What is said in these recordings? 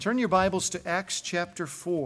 Turn your Bibles to Acts chapter 4.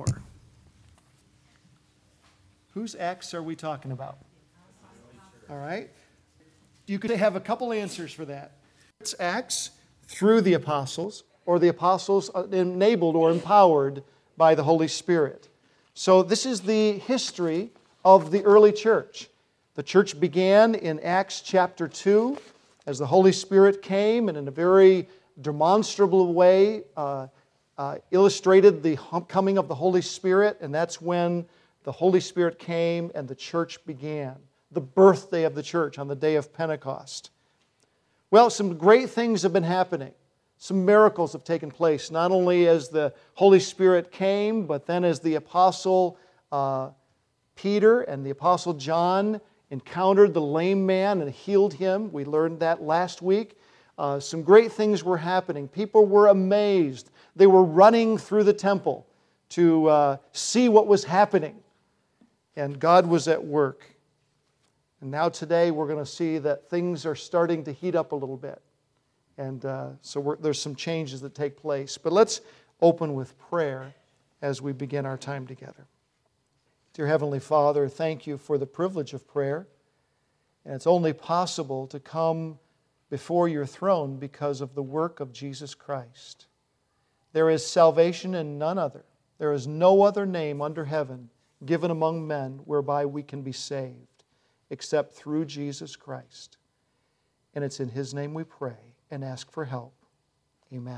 Whose Acts are we talking about? All right. You could have a couple answers for that. It's Acts through the apostles, or the apostles enabled or empowered by the Holy Spirit. So this is the history of the early church. The church began in Acts chapter 2 as the Holy Spirit came and in a very demonstrable way illustrated the coming of the Holy Spirit, and that's when the Holy Spirit came and the church began. The birthday of the church on the day of Pentecost. Well, some great things have been happening. Some miracles have taken place, not only as the Holy Spirit came, but then as the Apostle Peter and the Apostle John encountered the lame man and healed him. We learned that last week. Some great things were happening. People were amazed. They were running through the temple to see what was happening. And God was at work. And now today we're going to see that things are starting to heat up a little bit. And so there's some changes that take place. But let's open with prayer as we begin our time together. Dear Heavenly Father, thank you for the privilege of prayer. And it's only possible to come before your throne because of the work of Jesus Christ. There is salvation in none other. There is no other name under heaven given among men whereby we can be saved except through Jesus Christ. And it's in His name we pray and ask for help. Amen.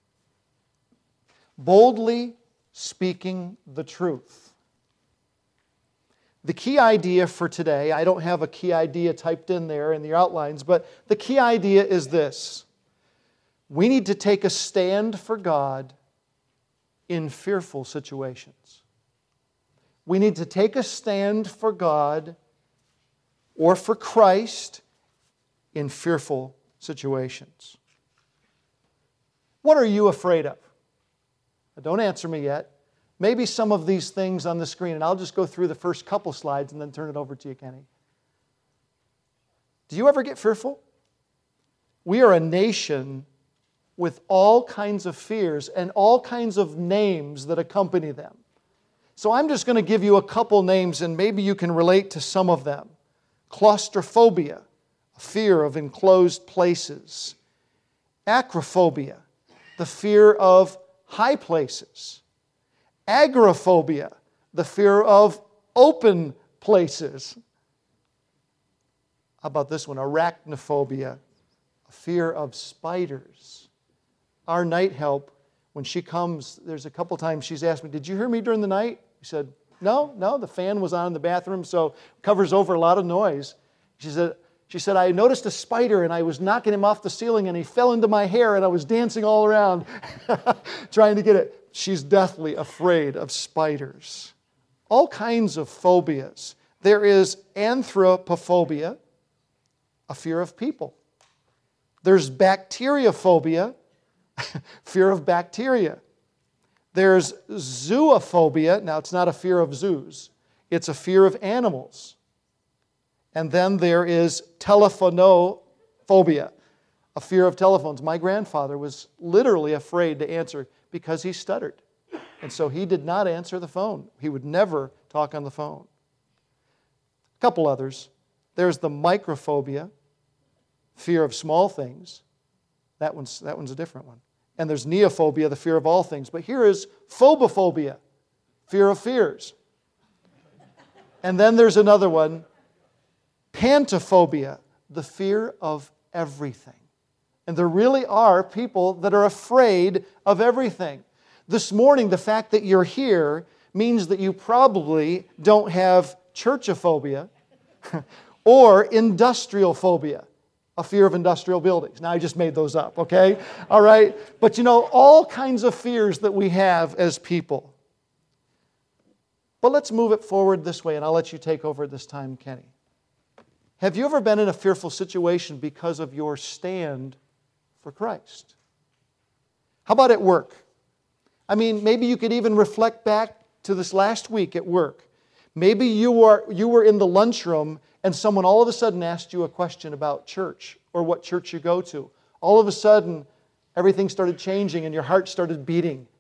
Boldly speaking the truth. The key idea for today, I don't have a key idea typed in there in the outlines, but the key idea is this. We need to take a stand for God in fearful situations. We need to take a stand for God or for Christ in fearful situations. What are you afraid of? Don't answer me yet. Maybe some of these things on the screen, and I'll just go through the first couple slides and then turn it over to you, Kenny. Do you ever get fearful? We are a nation with all kinds of fears and all kinds of names that accompany them. So I'm just going to give you a couple names and maybe you can relate to some of them. Claustrophobia, a fear of enclosed places. Acrophobia, the fear of high places. Agoraphobia, the fear of open places. How about this one? Arachnophobia, a fear of spiders. Our night help, when she comes, there's a couple times she's asked me, "Did you hear me during the night?" I said, No, the fan was on in the bathroom, so it covers over a lot of noise. She said, "I noticed a spider and I was knocking him off the ceiling and he fell into my hair and I was dancing all around trying to get it." She's deathly afraid of spiders. All kinds of phobias. There is anthropophobia, a fear of people. There's bacteriophobia, fear of bacteria. There's zoophobia. Now, it's not a fear of zoos. It's a fear of animals. And then there is telephonophobia, a fear of telephones. My grandfather was literally afraid to answer because he stuttered. And so he did not answer the phone. He would never talk on the phone. A couple others. There's the microphobia, fear of small things. That one's a different one. And there's neophobia, the fear of all things. But here is phobophobia, fear of fears. And then there's another one, pantophobia, the fear of everything. And there really are people that are afraid of everything. This morning, the fact that you're here means that you probably don't have churchophobia or industrial phobia, a fear of industrial buildings. Now, I just made those up, okay? All right? But all kinds of fears that we have as people. But let's move it forward this way, and I'll let you take over this time, Kenny. Have you ever been in a fearful situation because of your stand for Christ? How about at work? I mean, maybe you could even reflect back to this last week at work. Maybe you were in the lunchroom and someone all of a sudden asked you a question about church or what church you go to. All of a sudden, everything started changing and your heart started beating.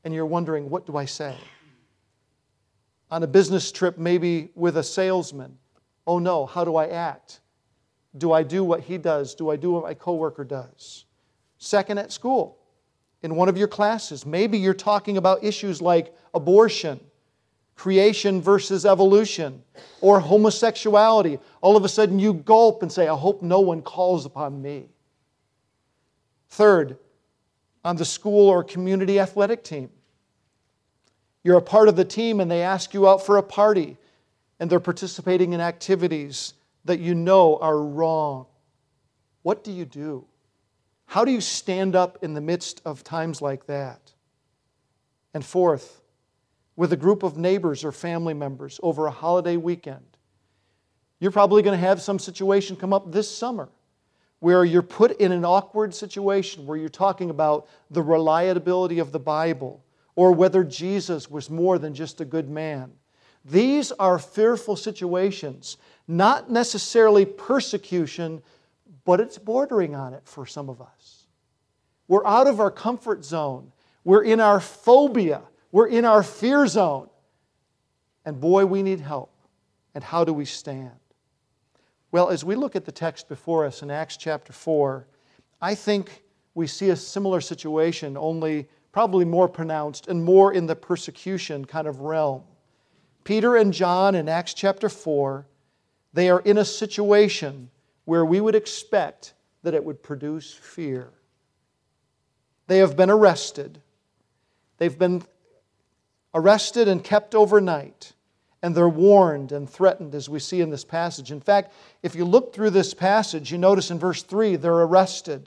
and you're wondering, what do I say? On a business trip, maybe with a salesman, oh no, how do I act? Do I do what he does? Do I do what my coworker does? Second, at school, in one of your classes, maybe you're talking about issues like abortion, creation versus evolution, or homosexuality. All of a sudden you gulp and say, I hope no one calls upon me. Third, on the school or community athletic team. You're a part of the team and they ask you out for a party and they're participating in activities that you know are wrong. What do you do? How do you stand up in the midst of times like that? And fourth, with a group of neighbors or family members over a holiday weekend, you're probably going to have some situation come up this summer where you're put in an awkward situation where you're talking about the reliability of the Bible or whether Jesus was more than just a good man. These are fearful situations, not necessarily persecution, but it's bordering on it for some of us. We're out of our comfort zone. We're in our phobia. We're in our fear zone. And boy, we need help. And how do we stand? Well, as we look at the text before us in Acts chapter 4, I think we see a similar situation, only probably more pronounced and more in the persecution kind of realm. Peter and John in Acts chapter 4, they are in a situation where we would expect that it would produce fear. They have been arrested. They've been arrested and kept overnight. And they're warned and threatened, as we see in this passage. In fact, if you look through this passage, you notice in verse 3, they're arrested.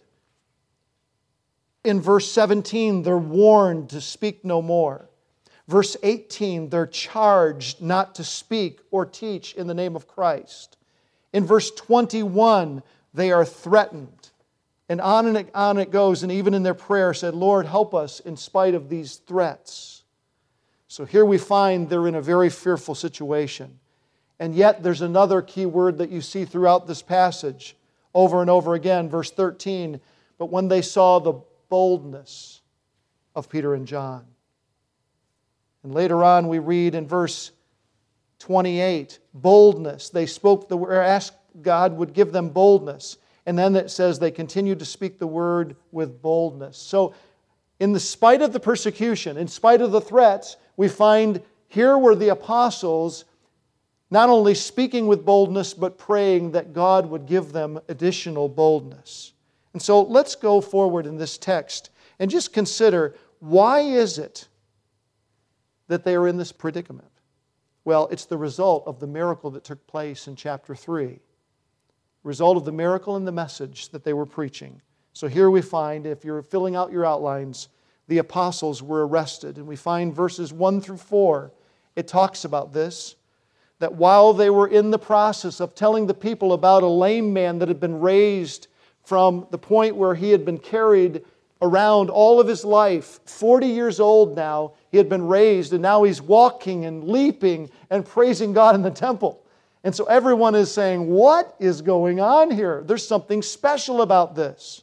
In verse 17, they're warned to speak no more. Verse 18, they're charged not to speak or teach in the name of Christ. In verse 21, they are threatened. And on it goes, and even in their prayer said, Lord, help us in spite of these threats. So here we find they're in a very fearful situation. And yet there's another key word that you see throughout this passage over and over again, verse 13. But when they saw the boldness of Peter and John. And later on we read in verse 28, boldness. They spoke the word, asked God would give them boldness. And then it says they continued to speak the word with boldness. So in the spite of the persecution, in spite of the threats, we find here were the apostles not only speaking with boldness, but praying that God would give them additional boldness. And so let's go forward in this text and just consider, why is it that they are in this predicament? Well, it's the result of the miracle that took place in chapter 3. Result of the miracle and the message that they were preaching. So here we find, if you're filling out your outlines, the apostles were arrested. And we find verses 1 through 4, it talks about this, that while they were in the process of telling the people about a lame man that had been raised from the point where he had been carried around all of his life, 40 years old now, he had been raised, and now he's walking and leaping and praising God in the temple. And so everyone is saying, what is going on here? There's something special about this.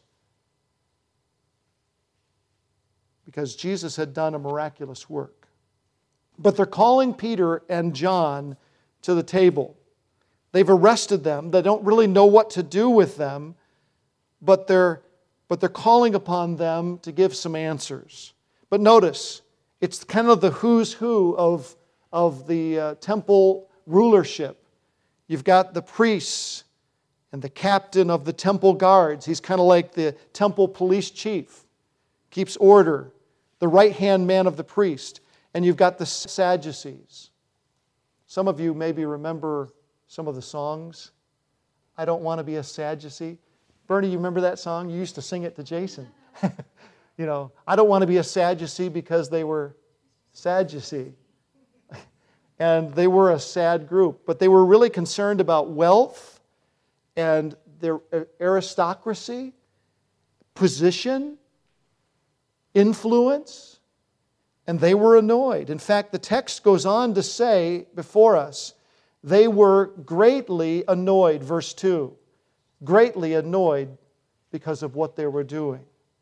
Because Jesus had done a miraculous work. But they're calling Peter and John to the table. They've arrested them. They don't really know what to do with them, but they're calling upon them to give some answers. But notice, it's kind of the who's who of the temple rulership. You've got the priests and the captain of the temple guards. He's kind of like the temple police chief. Keeps order. The right-hand man of the priest. And you've got the Sadducees. Some of you maybe remember some of the songs. I don't want to be a Sadducee. Bernie, you remember that song? You used to sing it to Jason. I don't want to be a Sadducee because they were Sadducee. And they were a sad group. But they were really concerned about wealth and their aristocracy, position, influence, and they were annoyed. In fact, the text goes on to say before us, they were greatly annoyed, verse 2. Greatly annoyed because of what they were doing.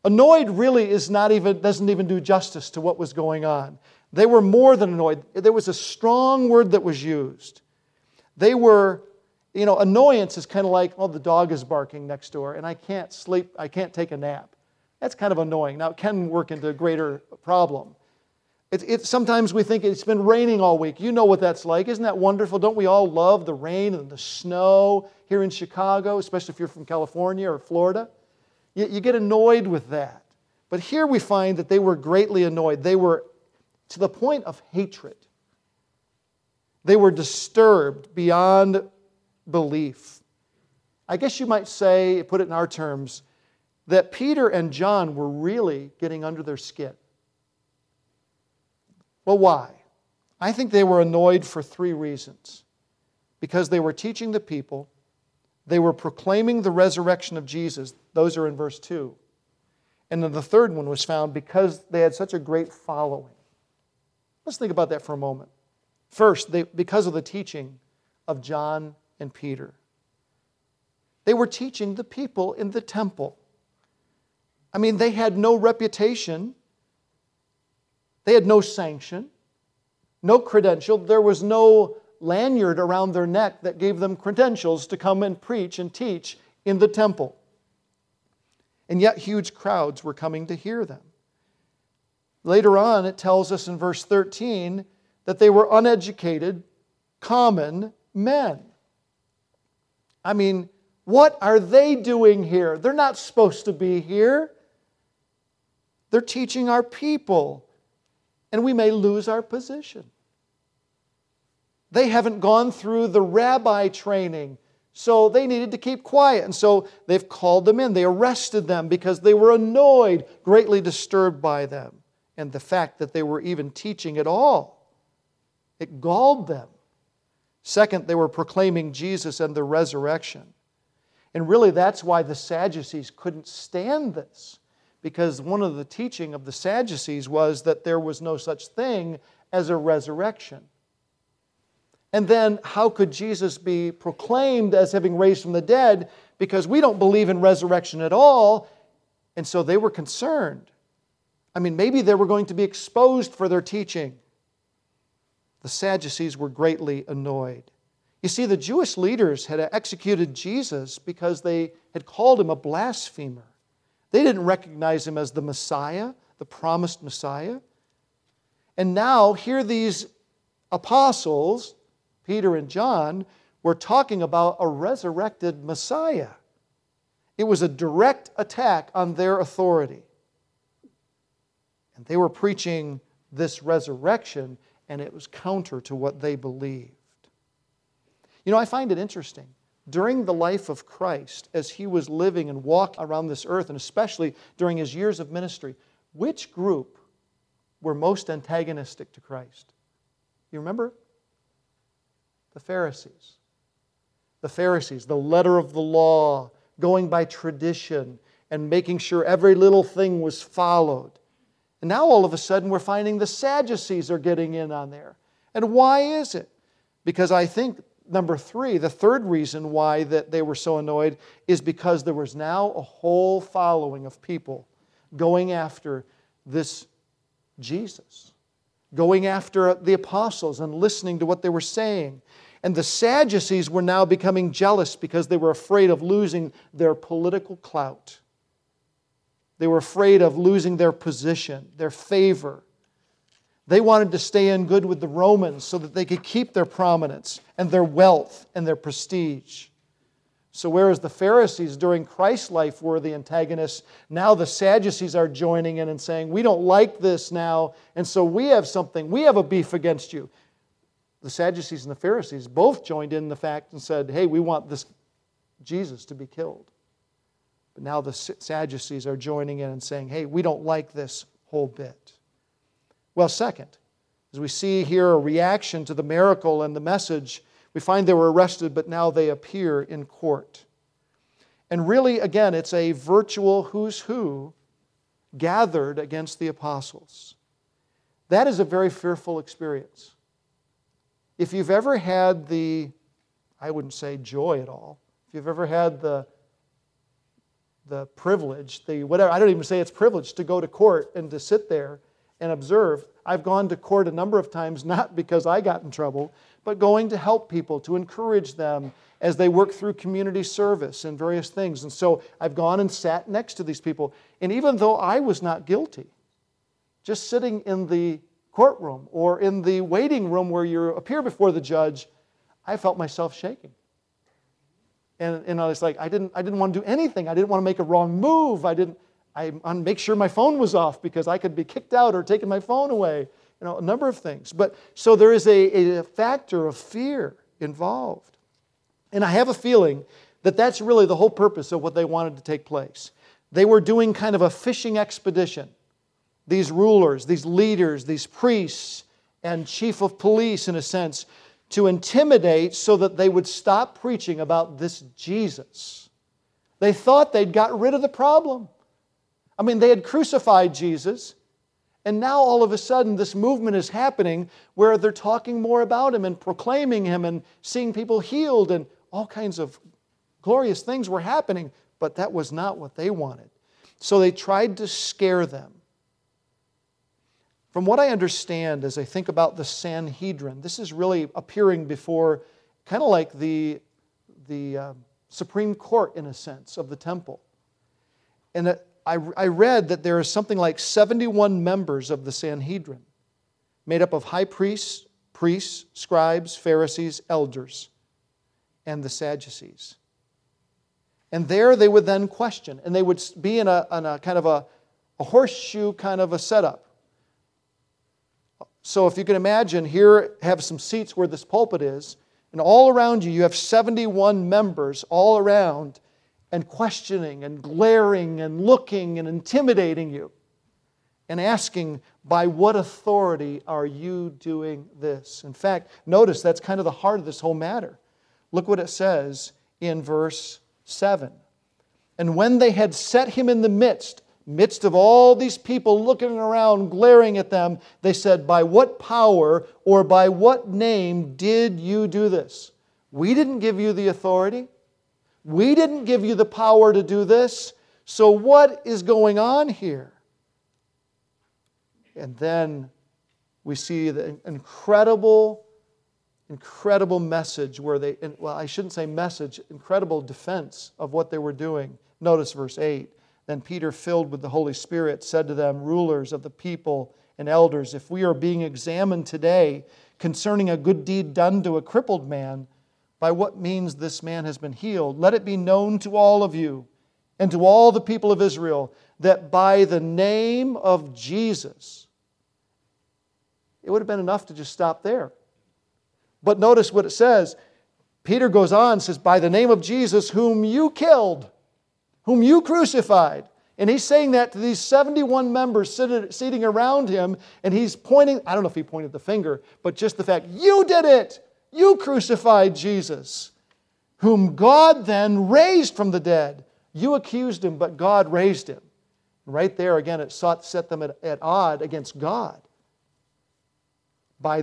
Annoyed really doesn't even do justice to what was going on. They were more than annoyed. There was a strong word that was used. They were, annoyance is kind of like, the dog is barking next door and I can't sleep, I can't take a nap. That's kind of annoying. Now, it can work into a greater problem. Sometimes we think it's been raining all week. You know what that's like. Isn't that wonderful? Don't we all love the rain and the snow here in Chicago, especially if you're from California or Florida? You get annoyed with that. But here we find that they were greatly annoyed. They were to the point of hatred. They were disturbed beyond belief. I guess you might say, put it in our terms, that Peter and John were really getting under their skin. Well, why? I think they were annoyed for 3 reasons. Because they were teaching the people, they were proclaiming the resurrection of Jesus. Those are in verse 2. And then the third one was found because they had such a great following. Let's think about that for a moment. First, because of the teaching of John and Peter. They were teaching the people in the temple. I mean, they had no reputation. They had no sanction, no credential. There was no lanyard around their neck that gave them credentials to come and preach and teach in the temple. And yet huge crowds were coming to hear them. Later on, it tells us in verse 13 that they were uneducated, common men. I mean, what are they doing here? They're not supposed to be here. They're teaching our people, and we may lose our position. They haven't gone through the rabbi training, so they needed to keep quiet. And so they've called them in. They arrested them because they were annoyed, greatly disturbed by them, and the fact that they were even teaching at all. It galled them. Second, they were proclaiming Jesus and the resurrection. And really that's why the Sadducees couldn't stand this. Because one of the teaching of the Sadducees was that there was no such thing as a resurrection. And then how could Jesus be proclaimed as having raised from the dead? Because we don't believe in resurrection at all. And so they were concerned. I mean, maybe they were going to be exposed for their teaching. The Sadducees were greatly annoyed. You see, the Jewish leaders had executed Jesus because they had called him a blasphemer. They didn't recognize him as the Messiah, the promised Messiah. And now, here these apostles, Peter and John, were talking about a resurrected Messiah. It was a direct attack on their authority. And they were preaching this resurrection, and it was counter to what they believed. You know, I find it interesting. During the life of Christ, as he was living and walking around this earth, and especially during his years of ministry, which group were most antagonistic to Christ? You remember? The Pharisees. The Pharisees, the letter of the law, going by tradition and making sure every little thing was followed. And now all of a sudden we're finding the Sadducees are getting in on there. And why is it? Because I think, number 3, the third reason why that they were so annoyed is because there was now a whole following of people going after this Jesus, going after the apostles and listening to what they were saying. And the Sadducees were now becoming jealous because they were afraid of losing their political clout. They were afraid of losing their position, their favor. They wanted to stay in good with the Romans so that they could keep their prominence and their wealth and their prestige. So whereas the Pharisees during Christ's life were the antagonists, now the Sadducees are joining in and saying, we don't like this now, and so we have a beef against you. The Sadducees and the Pharisees both joined in the fact and said, hey, we want this Jesus to be killed. But now the Sadducees are joining in and saying, hey, we don't like this whole bit. Well, second, as we see here a reaction to the miracle and the message, we find they were arrested, but now they appear in court. And really, again, it's a virtual who's who gathered against the apostles. That is a very fearful experience. If you've ever had I wouldn't say joy at all, if you've ever had the privilege, whatever, I don't even say it's privilege, to go to court and to sit there and observe. I've gone to court a number of times, not because I got in trouble, but going to help people, to encourage them as they work through community service and various things. And so I've gone and sat next to these people. And even though I was not guilty, just sitting in the courtroom or in the waiting room where you appear before the judge, I felt myself shaking. And I was like, I didn't want to do anything. I didn't want to make a wrong move. I wanted to make sure my phone was off because I could be kicked out or taken my phone away. A number of things. But so there is a factor of fear involved. And I have a feeling that that's really the whole purpose of what they wanted to take place. They were doing kind of a fishing expedition. These rulers, these leaders, these priests, and chief of police, in a sense, to intimidate so that they would stop preaching about this Jesus. They thought they'd got rid of the problem. I mean, they had crucified Jesus, and now all of a sudden this movement is happening where they're talking more about Him and proclaiming Him and seeing people healed, and all kinds of glorious things were happening, but that was not what they wanted. So they tried to scare them. From what I understand as I think about the Sanhedrin, this is really appearing before kind of like the Supreme Court, in a sense, of the temple. And I read that there is something like 71 members of the Sanhedrin, made up of high priests, scribes, Pharisees, elders, and the Sadducees. And there they would then question, and they would be in a kind of a horseshoe kind of a setup. So if you can imagine, here have some seats where this pulpit is, and all around you have 71 members all around, and questioning and glaring and looking and intimidating you and asking, by what authority are you doing this? In fact, notice that's kind of the heart of this whole matter. Look what it says in verse 7. And when they had set Him in the midst of all these people looking around, glaring at them, they said, by what power or by what name did you do this? We didn't give you the authority. We didn't give you the power to do this. So what is going on here? And then we see the incredible message where they, well, I shouldn't say message, incredible defense of what they were doing. Notice verse 8. Then Peter, filled with the Holy Spirit, said to them, rulers of the people and elders, if we are being examined today concerning a good deed done to a crippled man, by what means this man has been healed, let it be known to all of you and to all the people of Israel that by the name of Jesus, it would have been enough to just stop there. But notice what it says. Peter goes on and says, by the name of Jesus, whom you killed, whom you crucified. And he's saying that to these 71 members sitting around him, and he's pointing, I don't know if he pointed the finger, but just the fact, you did it! You crucified Jesus, whom God then raised from the dead. You accused Him, but God raised Him. Right there, again, it set them at odd against God. By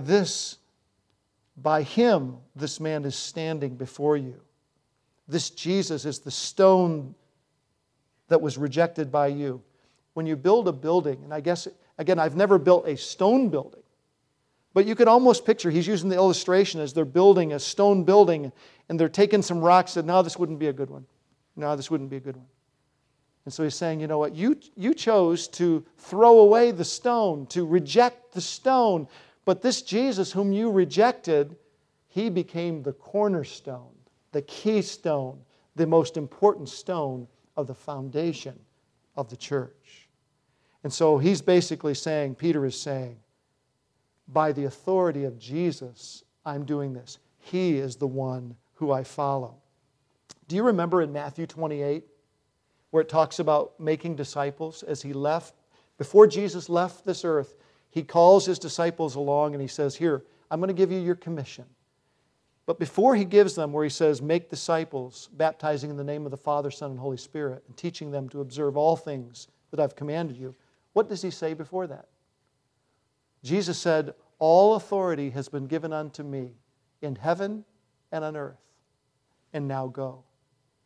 Him, this man is standing before you. This Jesus is the stone that was rejected by you. When you build a building, and I guess, again, I've never built a stone building, but you could almost picture, he's using the illustration as they're building a stone building, and they're taking some rocks and, no, this wouldn't be a good one. No, this wouldn't be a good one. And so he's saying, you know what, you chose to throw away the stone, to reject the stone, but this Jesus whom you rejected, He became the cornerstone, the keystone, the most important stone of the foundation of the church. And so he's basically saying, Peter is saying, by the authority of Jesus, I'm doing this. He is the one who I follow. Do you remember in Matthew 28, where it talks about making disciples as He left? Before Jesus left this earth, He calls His disciples along and He says, here, I'm going to give you your commission. But before He gives them, where He says, make disciples, baptizing in the name of the Father, Son, and Holy Spirit, and teaching them to observe all things that I've commanded you, what does He say before that? Jesus said, all authority has been given unto me in heaven and on earth, and now go.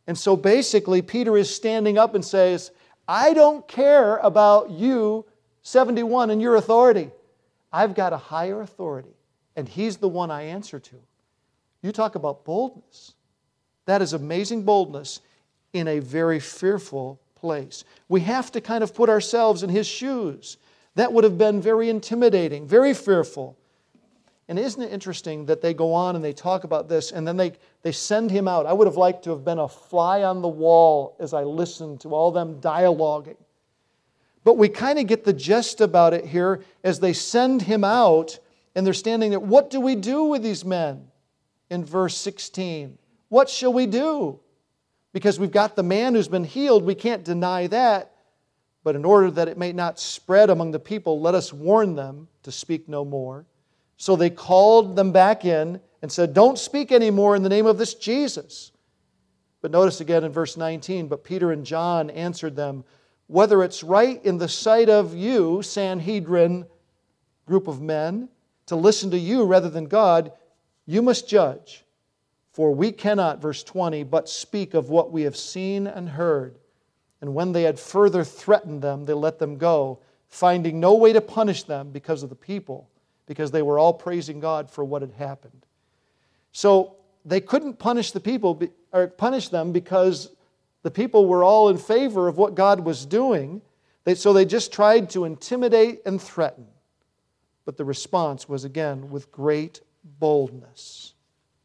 And so basically, Peter is standing up and says, I don't care about you, 71, and your authority. I've got a higher authority, and He's the one I answer to. You talk about boldness. That is amazing boldness in a very fearful place. We have to kind of put ourselves in His shoes. That would have been very intimidating, very fearful. And isn't it interesting that they go on and they talk about this, and then they send him out. I would have liked to have been a fly on the wall as I listened to all them dialoguing. But we kind of get the gist about it here as they send him out, and they're standing there. What do we do with these men? In verse 16. What shall we do? Because we've got the man who's been healed, we can't deny that. But in order that it may not spread among the people, let us warn them to speak no more. So they called them back in and said, don't speak anymore in the name of this Jesus. But notice again in verse 19, but Peter and John answered them, whether it's right in the sight of you, Sanhedrin group of men, to listen to you rather than God, you must judge. For we cannot, verse 20, but speak of what we have seen and heard. And when they had further threatened them, they let them go, finding no way to punish them because of the people, because they were all praising God for what had happened. So they couldn't punish the people or punish them because the people were all in favor of what God was doing. So they just tried to intimidate and threaten. But the response was again with great boldness.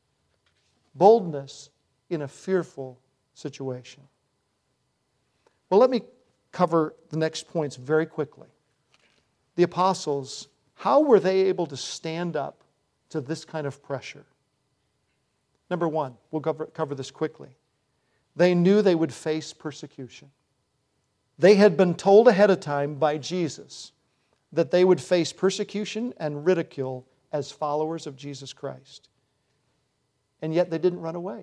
Boldness in a fearful situation. Well, let me cover the next points very quickly. The apostles, how were they able to stand up to this kind of pressure? Number one, we'll cover this quickly. They knew they would face persecution. They had been told ahead of time by Jesus that they would face persecution and ridicule as followers of Jesus Christ. And yet they didn't run away.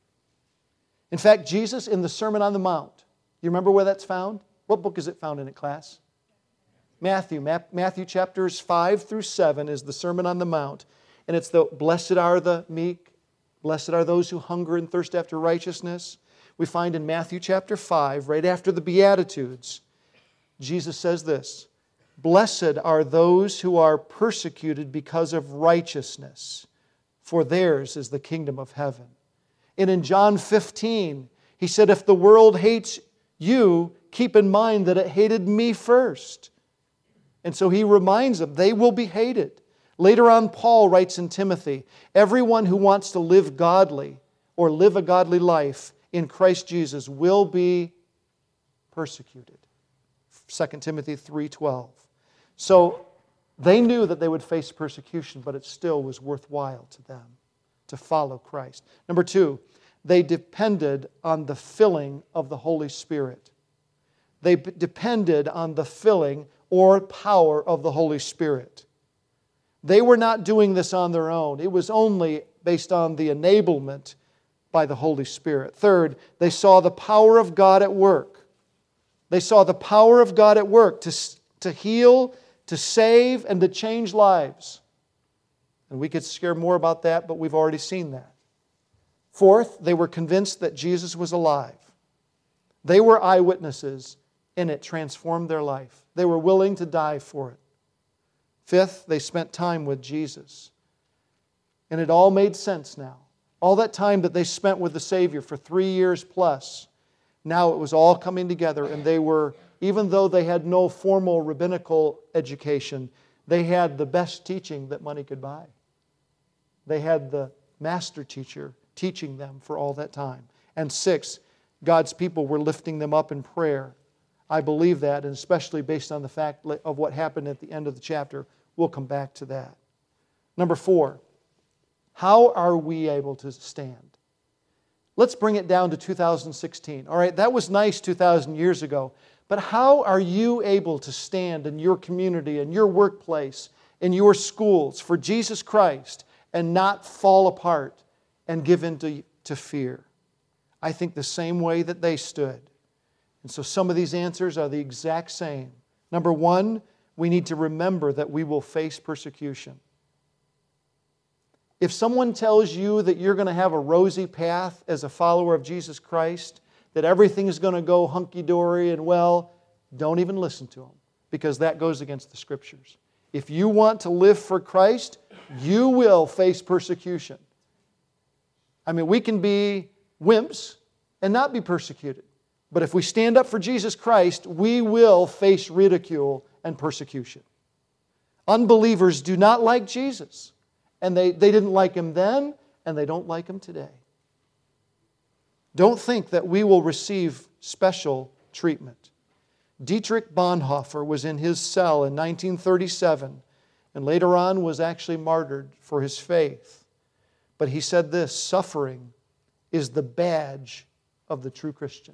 In fact, Jesus in the Sermon on the Mount, you remember where that's found? What book is it found in class? Matthew. Matthew chapters 5 through 7 is the Sermon on the Mount. And it's the blessed are the meek, blessed are those who hunger and thirst after righteousness. We find in Matthew chapter 5, right after the Beatitudes, Jesus says this, blessed are those who are persecuted because of righteousness, for theirs is the kingdom of heaven. And in John 15, He said, if the world hates you, keep in mind that it hated me first. And so He reminds them, they will be hated. Later on, Paul writes in Timothy, everyone who wants to live godly or live a godly life in Christ Jesus will be persecuted. 2 Timothy 3:12. So they knew that they would face persecution, but it still was worthwhile to them to follow Christ. Number two, they depended on the filling of the Holy Spirit. They depended on the filling or power of the Holy Spirit. They were not doing this on their own. It was only based on the enablement by the Holy Spirit. Third, they saw the power of God at work. They saw the power of God at work to heal, to save, and to change lives. And we could share more about that, but we've already seen that. Fourth, they were convinced that Jesus was alive. They were eyewitnesses, and it transformed their life. They were willing to die for it. Fifth, they spent time with Jesus. And it all made sense now. All that time that they spent with the Savior for 3 years plus, now it was all coming together, and they were, even though they had no formal rabbinical education, they had the best teaching that money could buy. They had the master teacher teaching them for all that time. And six, God's people were lifting them up in prayer. I believe that, and especially based on the fact of what happened at the end of the chapter. We'll come back to that. Number four, how are we able to stand? Let's bring it down to 2016. All right, that was nice 2,000 years ago. But how are you able to stand in your community, in your workplace, in your schools for Jesus Christ and not fall apart and give in to fear? I think the same way that they stood. And so some of these answers are the exact same. Number one, we need to remember that we will face persecution. If someone tells you that you're going to have a rosy path as a follower of Jesus Christ, that everything's going to go hunky-dory and well, don't even listen to them, because that goes against the Scriptures. If you want to live for Christ, you will face persecution. I mean, we can be wimps and not be persecuted. But if we stand up for Jesus Christ, we will face ridicule and persecution. Unbelievers do not like Jesus. And they didn't like Him then, and they don't like Him today. Don't think that we will receive special treatment. Dietrich Bonhoeffer was in his cell in 1937, and later on was actually martyred for his faith. But he said this: suffering is the badge of the true Christian.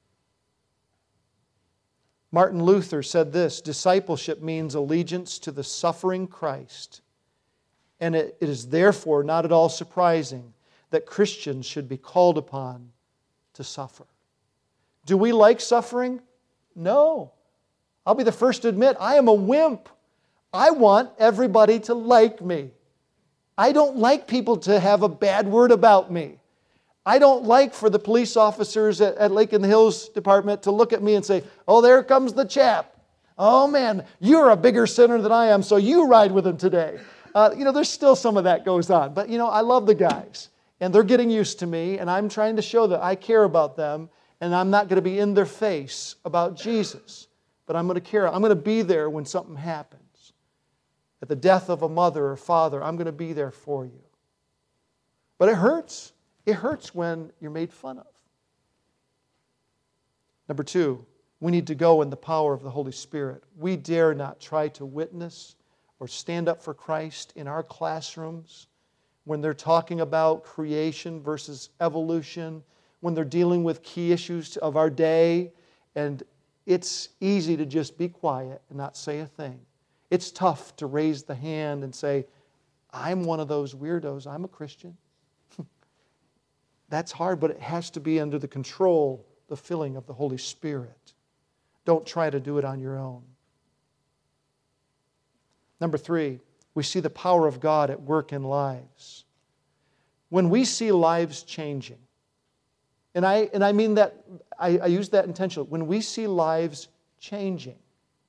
Martin Luther said this: discipleship means allegiance to the suffering Christ. And it is therefore not at all surprising that Christians should be called upon to suffer. Do we like suffering? No. I'll be the first to admit, I am a wimp. I want everybody to like me. I don't like people to have a bad word about me. I don't like for the police officers at Lake in the Hills Department to look at me and say, oh, there comes the chap. Oh man, you're a bigger sinner than I am, so you ride with him today. There's still some of that goes on. But, I love the guys. And they're getting used to me. And I'm trying to show that I care about them. And I'm not going to be in their face about Jesus. But I'm going to care. I'm going to be there when something happens. At the death of a mother or father, I'm going to be there for you. But it hurts. It hurts when you're made fun of. Number 2, we need to go in the power of the Holy Spirit. We dare not try to witness or stand up for Christ in our classrooms when they're talking about creation versus evolution, when they're dealing with key issues of our day, and it's easy to just be quiet and not say a thing. It's tough to raise the hand and say, I'm one of those weirdos, I'm a Christian. That's hard, but it has to be under the control, the filling of the Holy Spirit. Don't try to do it on your own. Number 3, we see the power of God at work in lives. When we see lives changing, and I mean that, I use that intentionally, when we see lives changing,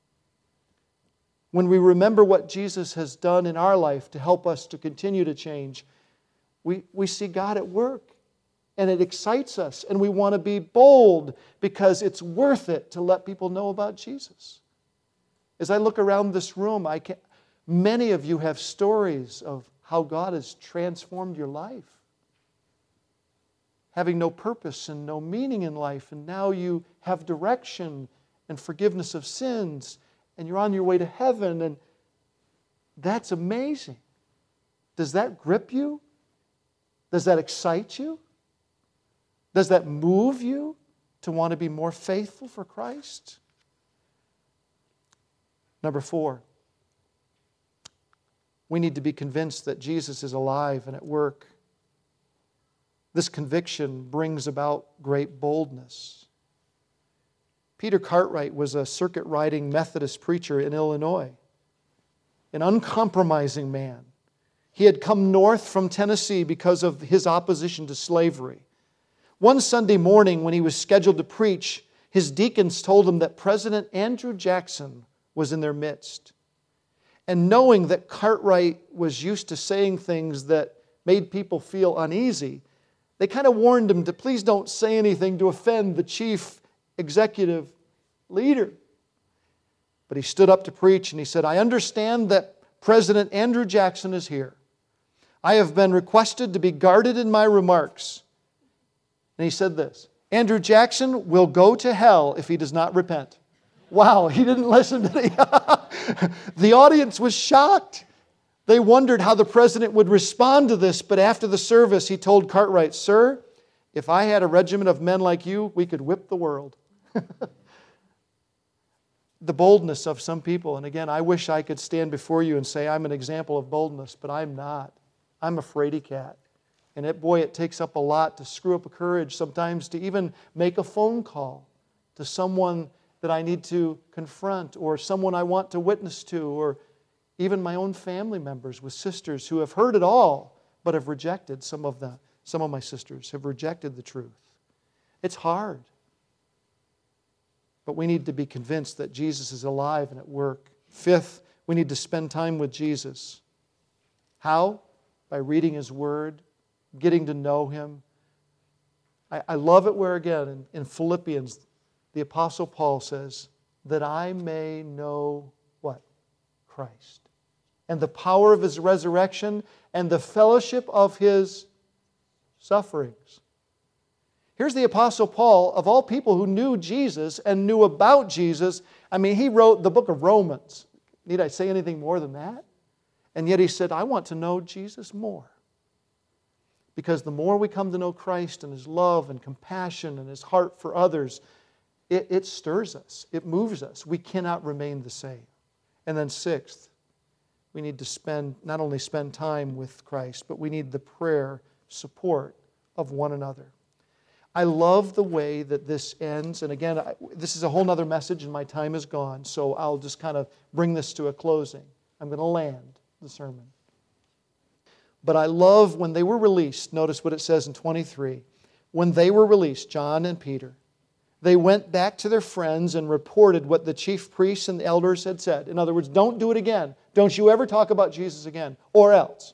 when we remember what Jesus has done in our life to help us to continue to change, we see God at work. And it excites us, and we want to be bold because it's worth it to let people know about Jesus. As I look around this room, many of you have stories of how God has transformed your life. Having no purpose and no meaning in life, and now you have direction and forgiveness of sins, and you're on your way to heaven, and that's amazing. Does that grip you? Does that excite you? Does that move you to want to be more faithful for Christ? Number 4, we need to be convinced that Jesus is alive and at work. This conviction brings about great boldness. Peter Cartwright was a circuit-riding Methodist preacher in Illinois, an uncompromising man. He had come north from Tennessee because of his opposition to slavery. One Sunday morning when he was scheduled to preach, his deacons told him that President Andrew Jackson was in their midst. And knowing that Cartwright was used to saying things that made people feel uneasy, they kind of warned him to please don't say anything to offend the chief executive leader. But he stood up to preach and he said, I understand that President Andrew Jackson is here. I have been requested to be guarded in my remarks. And he said this, Andrew Jackson will go to hell if he does not repent. Wow, he didn't listen to the audience was shocked. They wondered how the president would respond to this, but after the service, he told Cartwright, Sir, if I had a regiment of men like you, we could whip the world. The boldness of some people, and again, I wish I could stand before you and say I'm an example of boldness, but I'm not. I'm a fraidy cat. And it takes up a lot to screw up a courage sometimes to even make a phone call to someone that I need to confront or someone I want to witness to or even my own family members with sisters who have heard it all but have rejected some of my sisters have rejected the truth. It's hard. But we need to be convinced that Jesus is alive and at work. Fifth, we need to spend time with Jesus. How? By reading His Word, getting to know Him. I love it where, again, in Philippians, the Apostle Paul says, that I may know what? Christ. And the power of His resurrection and the fellowship of His sufferings. Here's the Apostle Paul, of all people who knew Jesus and knew about Jesus. I mean, he wrote the book of Romans. Need I say anything more than that? And yet he said, I want to know Jesus more. Because the more we come to know Christ and His love and compassion and His heart for others, it stirs us. It moves us. We cannot remain the same. And then sixth, we need to not only spend time with Christ, but we need the prayer support of one another. I love the way that this ends. And again, this is a whole other message and my time is gone. So I'll just kind of bring this to a closing. I'm going to land the sermon. But I love when they were released. Notice what it says in 23. When they were released, John and Peter, they went back to their friends and reported what the chief priests and the elders had said. In other words, don't do it again. Don't you ever talk about Jesus again, or else.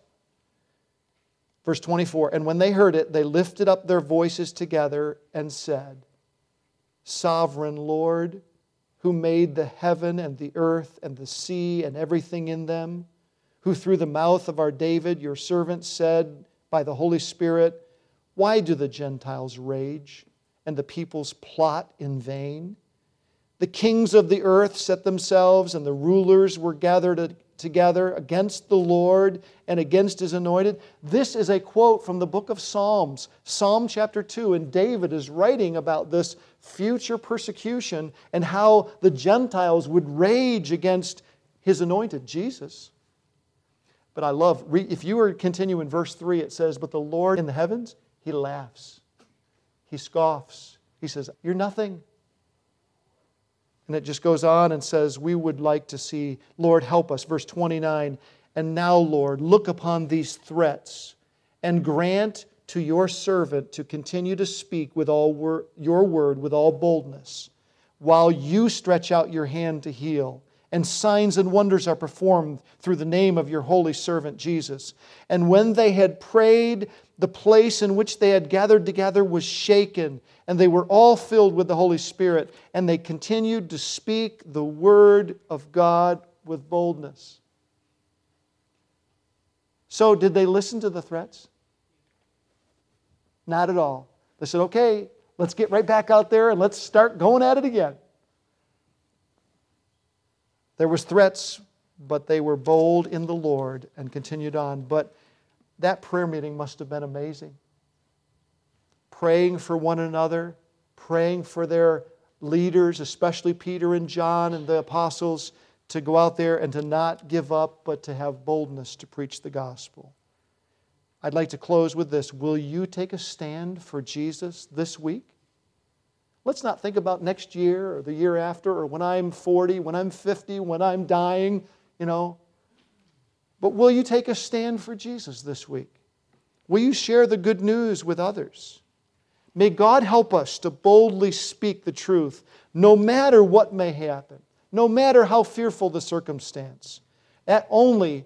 Verse 24, and when they heard it, they lifted up their voices together and said, Sovereign Lord, who made the heaven and the earth and the sea and everything in them, who through the mouth of our David, your servant, said by the Holy Spirit, why do the Gentiles rage and the peoples plot in vain? The kings of the earth set themselves, and the rulers were gathered together against the Lord and against His anointed. This is a quote from the book of Psalms, Psalm chapter 2, and David is writing about this future persecution and how the Gentiles would rage against His anointed, Jesus. But I love, if you were to continue in verse 3, it says, but the Lord in the heavens, He laughs. He scoffs. He says, you're nothing. And it just goes on and says, we would like to see, Lord, help us. Verse 29, and now, Lord, look upon these threats and grant to your servant to continue to speak with your word with all boldness, while you stretch out your hand to heal, and signs and wonders are performed through the name of your holy servant Jesus. And when they had prayed, the place in which they had gathered together was shaken, and they were all filled with the Holy Spirit, and they continued to speak the word of God with boldness. So, did they listen to the threats? Not at all. They said, okay, let's get right back out there and let's start going at it again. There was threats, but they were bold in the Lord and continued on. But that prayer meeting must have been amazing. Praying for one another, praying for their leaders, especially Peter and John and the apostles, to go out there and to not give up, but to have boldness to preach the gospel. I'd like to close with this. Will you take a stand for Jesus this week? Let's not think about next year or the year after or when I'm 40, when I'm 50, when I'm dying, But will you take a stand for Jesus this week? Will you share the good news with others? May God help us to boldly speak the truth, no matter what may happen, no matter how fearful the circumstance. It only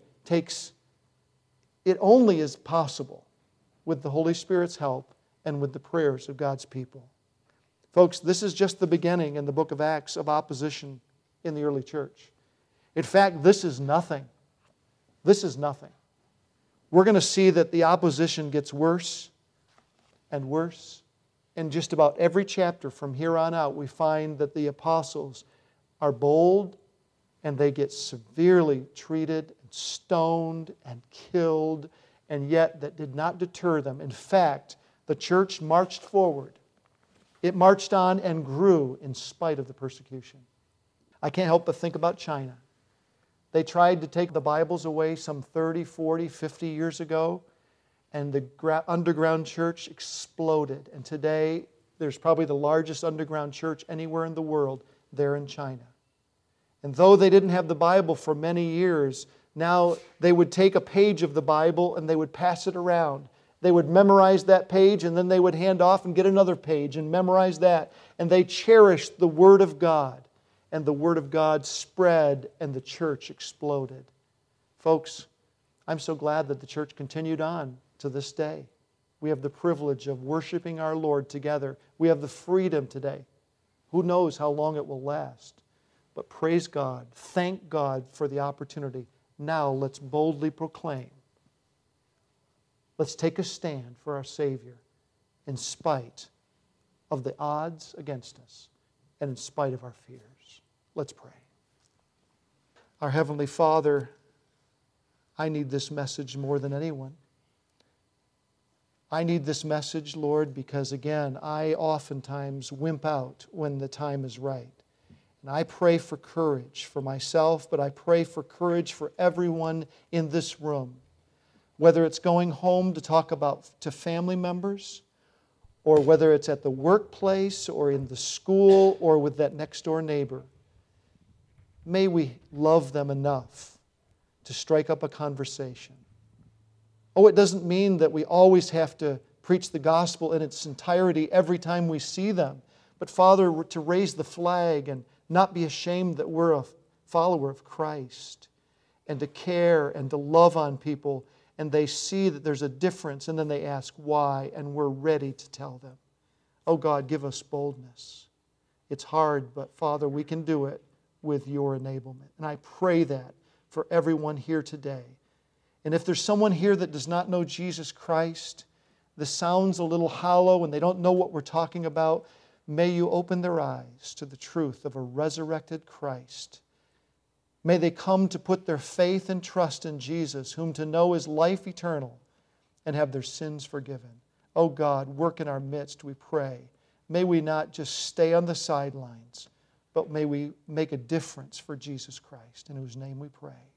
is possible with the Holy Spirit's help and with the prayers of God's people. Folks, this is just the beginning in the book of Acts of opposition in the early church. In fact, this is nothing. This is nothing. We're going to see that the opposition gets worse and worse. In just about every chapter from here on out, we find that the apostles are bold and they get severely treated, and stoned, and killed, and yet that did not deter them. In fact, the church marched forward. It marched on and grew in spite of the persecution. I can't help but think about China. They tried to take the Bibles away some 30, 40, 50 years ago, and the underground church exploded. And today, there's probably the largest underground church anywhere in the world there in China. And though they didn't have the Bible for many years, Now they would take a page of the Bible and they would pass it around. They would memorize that page and then they would hand off and get another page and memorize that. And they cherished the Word of God. And the Word of God spread and the church exploded. Folks, I'm so glad that the church continued on to this day. We have the privilege of worshiping our Lord together. We have the freedom today. Who knows how long it will last? But praise God, thank God for the opportunity. Now let's boldly proclaim. Let's take a stand for our Savior in spite of the odds against us and in spite of our fears. Let's pray. Our Heavenly Father, I need this message more than anyone. I need this message, Lord, because again, I oftentimes wimp out when the time is right. And I pray for courage for myself, but I pray for courage for everyone in this room. Whether it's going home to talk about to family members, or whether it's at the workplace, or in the school, or with that next door neighbor. May we love them enough to strike up a conversation. Oh, it doesn't mean that we always have to preach the gospel in its entirety every time we see them. But Father, to raise the flag and not be ashamed that we're a follower of Christ, and to care and to love on people, and they see that there's a difference, and then they ask why, and we're ready to tell them. Oh God, give us boldness. It's hard, but Father, we can do it with your enablement. And I pray that for everyone here today. And if there's someone here that does not know Jesus Christ, this sounds a little hollow and they don't know what we're talking about, may you open their eyes to the truth of a resurrected Christ. May they come to put their faith and trust in Jesus, whom to know is life eternal, and have their sins forgiven. Oh God, work in our midst, we pray. May we not just stay on the sidelines, but may we make a difference for Jesus Christ, in whose name we pray.